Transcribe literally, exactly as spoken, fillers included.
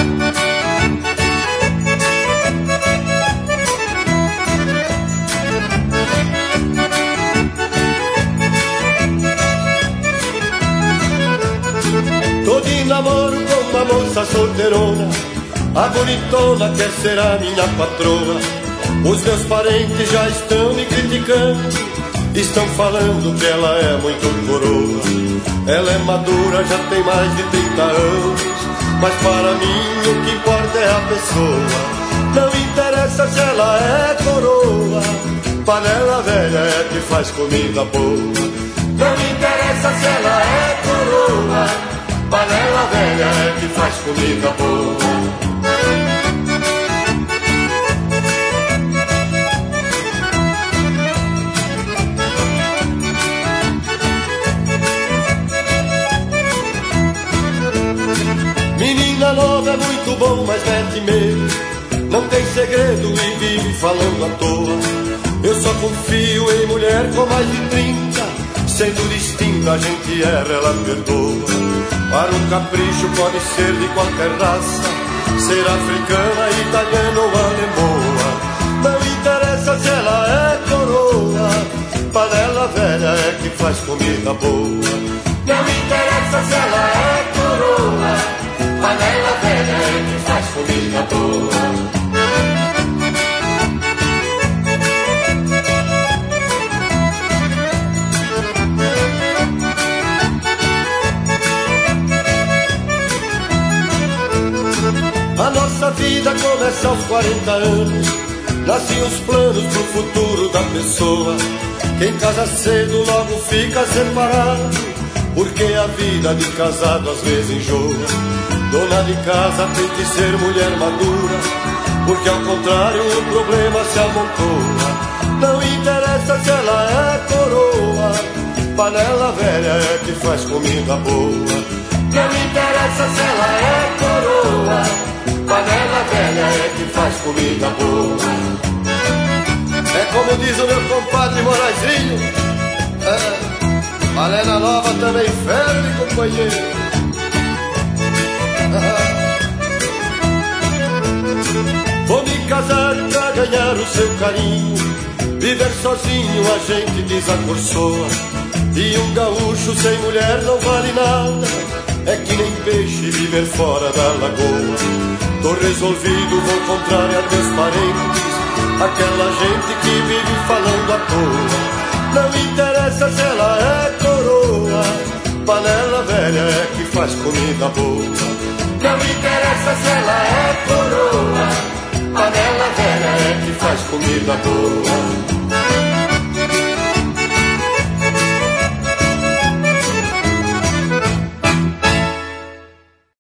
Tô de namoro com uma moça solteirona, a bonitona quer ser a minha patroa. Os meus parentes já estão me criticando, estão falando que ela é muito coroa. Ela é madura, já tem mais de trinta anos, mas para mim o que importa é a pessoa. Não interessa se ela é coroa, panela velha é que faz comida boa. Não interessa se ela é coroa, panela velha é que faz comida boa. Menina nova é muito bom, mas mete medo, não tem segredo e vive falando à toa. Eu só confio em mulher com mais de trinta, sendo distinta a gente erra, ela perdoa. Para um capricho pode ser de qualquer raça, ser africana, italiana ou alemoa. Não interessa se ela é coroa, panela velha é que faz comida boa. Não interessa se ela é coroa, panela velha é que faz comida boa. A nossa vida começa aos quarenta anos, nascem os planos pro futuro da pessoa. Quem casa cedo logo fica separado, porque a vida de casado às vezes enjoa. Dona de casa tem que ser mulher madura, porque ao contrário o problema se amontoa. Não interessa se ela é coroa, panela velha é que faz comida boa. Não interessa se ela é coroa, panela velha é que faz comida boa. É como diz o meu compadre Moraizinho, é, panela nova também ferve, companheiro. Vou me casar pra ganhar o seu carinho, viver sozinho a gente desacorçoa. E um gaúcho sem mulher não vale nada, é que nem peixe viver fora da lagoa. Tô resolvido, vou contrariar meus parentes, aquela gente que vive falando à toa. Não interessa se ela é coroa, panela velha é que faz comida boa. Não interessa se ela é coroa, panela velha é que faz comida boa.